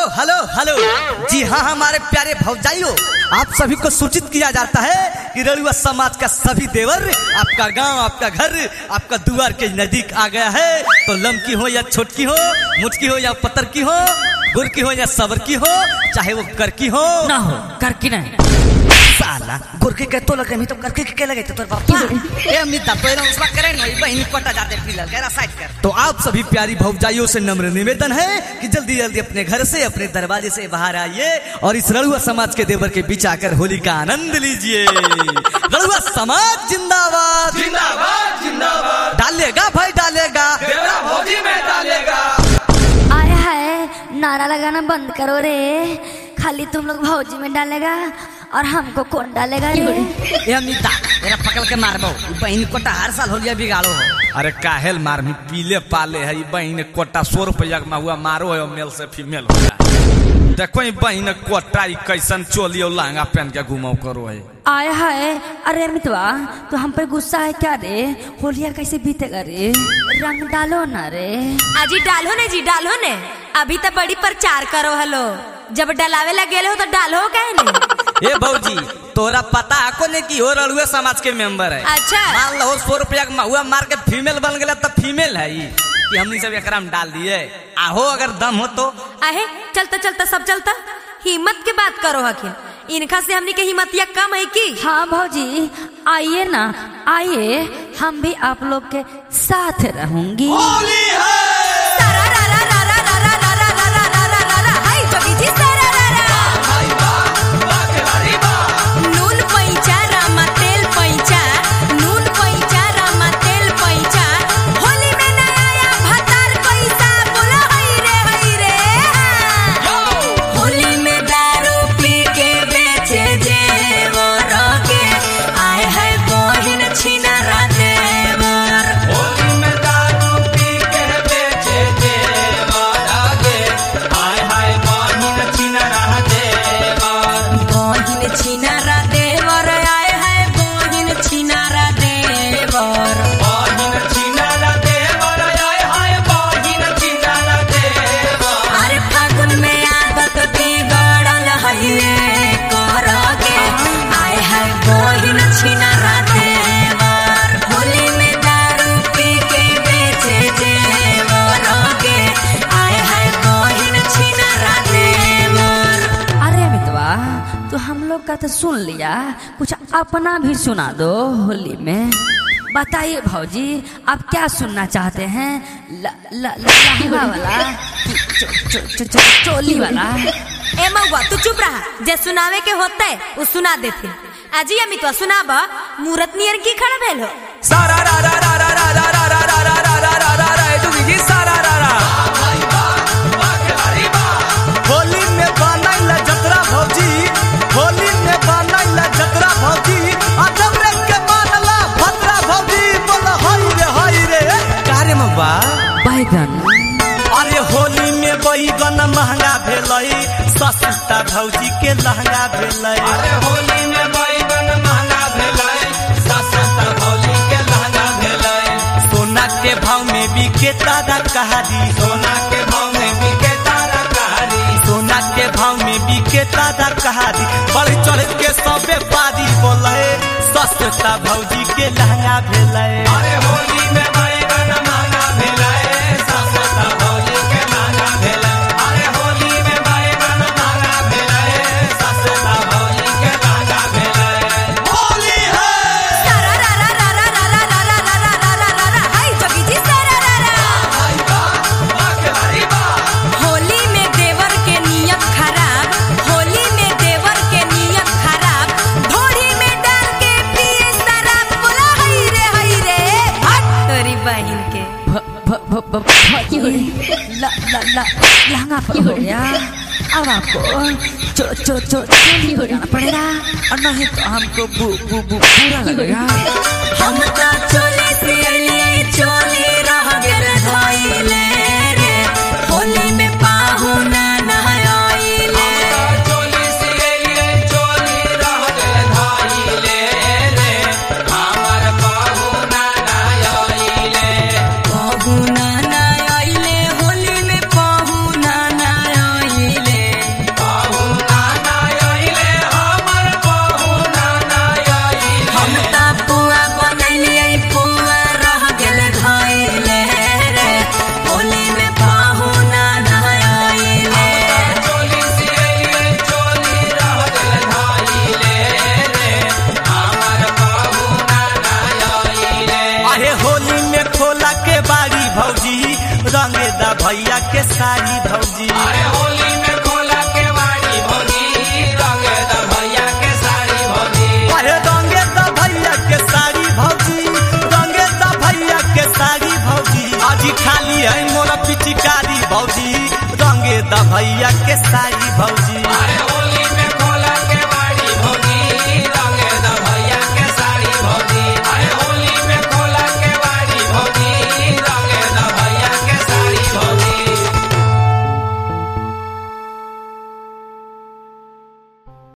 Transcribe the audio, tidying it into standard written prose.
Hello hello. जी हाँ हमारे प्यारे भौजाइयों, आप सभी को सूचित किया जाता है कि रड़ुआ समाज का सभी देवर आपका गांव, आपका घर, आपका द्वार के नजदीक आ गया है। तो लमकी हो या छोटकी हो, मुचकी हो या पत्थर की हो, गुर की हो या सबर की हो, चाहे वो कर की हो ना हो, कर की नहीं साला गुरके के तो लगे मी तो करके के लगे तो तोर बापा ए अमिता तो एरो उसवा करे नहीं बहनी पटा जाते फिलहाल केरा साइड कर। तो आप सभी प्यारी भौजाइयों से नम्र निवेदन है कि जल्दी जल्दी अपने घर से, अपने दरवाजे से बाहर आइए और इस रड़ुआ समाज के देवर के बीच आकर होली का आनंद लीजिए। रड़ुआ समाज जिंदाबाद जिंदाबाद जिंदाबाद। डालेगा भाई डालेगा, देवरा भौजी में डालेगा। आए हाय, नारा लगाना बंद करो रे। खाली तुम लोग भौजी में डालेगा और हमको कौन डालेगा रे? ए अमिता मेरा पकड़ के मारबो, बहनी कोटा हर साल होलिया बिगाड़ो हो। अरे काहेल मार मी पीले पाले है बहन कोटा 100 रुपया में हुआ मारो है मेल से फीमेल होगा। देखो बहन कोटा कैसन चोली और लहंगा पहन के घुमाओ करो है। आए हाय, अरे अमितवा तो हम पे गुस्सा है क्या रे? होलिया कैसे बीतेगा रे? रंग डालो ना रे। अजी डालो ने जी, डालो ने। अभी तो बड़ी प्रचार करो हलो, जब डलावे लगे हो तो डालो कहे नहीं। ए भौजी तोरा पता को नहीं कि हो रड़ुए समाज के मेंबर है। अच्छा मान लो 100 रुपया का महुआ मार के फीमेल बन गया तो फीमेल है कि हमनी सब एकरा में डाल दिए। आहो अगर दम हो तो आहे चलता चलता सब चलता। हिम्मत के बात करो हकिन, इनका से हमनी के हिम्मतिया कम है की? हाँ भौजी आइए ना, आइए हम भी आप लोग के साथ रहूंगी। होली है नून पैंचा रामा तेल पैंचा, नून पैंचा रामा तेल पैंचा। होली में न आया भतार पैसा, बोला हई रे होली में दारू पी के बेचे जेवर के आए है बहिन छिनारा देवर। होली में दारू पी के बेचे जेवर के आए हाय बहिन छिनारा देवर। बहिन छिनारा देवर आए है बहिन छिनारा देवर। बहिन छिनारा देवर आए हाय बहिन छिनारा देवर। अरे फागुन में आदत बिगड़ल है कर के आए है बहिन छिनारा देवर। होली में दारू पी के बेचे जेवर के आए है बहिन छिनारा देवर। अरे अमितवा तो हम लोग का तो सुन लिया, कुछ अपना भी सुना दो होली में। बताइए भौजी आप क्या सुनना चाहते हैं? लहंगा वाला चोली वाला? ए मऊआ तू चुप रहा, जे सुनावे के होते वो सुना देते। अजी अमितवा सुनाब, मूरत नियर की खड़ा भेल हो। सारा रा रा रा रा रा रा रा रा रा रा रा रा रा रा डुगी जी सारा रा रा। होली में बनाइला जतरा भौजी, होली में बनाइला जतरा भौजी, अदम रे के मानला भद्रा भौजी, बोल हाय रे कारे मवा बैगन। अरे होली में बैगन महंगा भेलै, सस्ता भौजी के लहंगा भेलै। अरे होली में बैगन महंगा भेलै, सस्ता भौजी के लहंगा भेलै। सोना के भाव में बिके तारा कहारी, सोना के भाव में बिके तारा कहारी। सोना के भाव में बिके तारा कहारी, बढ़ चढ़ के सब व्यापारी बोले सस्ता भौजी के लहंगा भेलै। अरे होली में बैगन महंगा भेलै, सस्ता भौजी के लहंगा भेलै। अरे होली में बैगन महंगा भेलै, सस्ता भौजी के लहंगा भेलै। होली है होली में देवर के नियत खराब, होली में देवर के नियत खराब। ढोरी में डाल के पिए शराब, बोला हई रे हट तोरी बहिन के। लहंगा पर हो गया, अब आपको चोली हो जाना पड़ेगा और नहीं तो हमको बुरा लगेगा। हम तो चोली से लिए चोली रह गेल धइले रे, होली में पाहुना न आइले। चोली सिएलिए चोली रह गेल धइले रे, हमर पाहुना ना आइले। पाहुना न आइले, होली में पाहुना न आइले। साड़ी भौजी। अरे होली में खोला के वाड़ी भौजी, रंगे द भैया के साड़ी भौजी। अरे रंगे द भैया के साड़ी भौजी, रंगे द भैया के साड़ी भौजी। आज खाली है मोरा पिचकारी भौजी, रंगे द भैया के साड़ी भौजी। अरे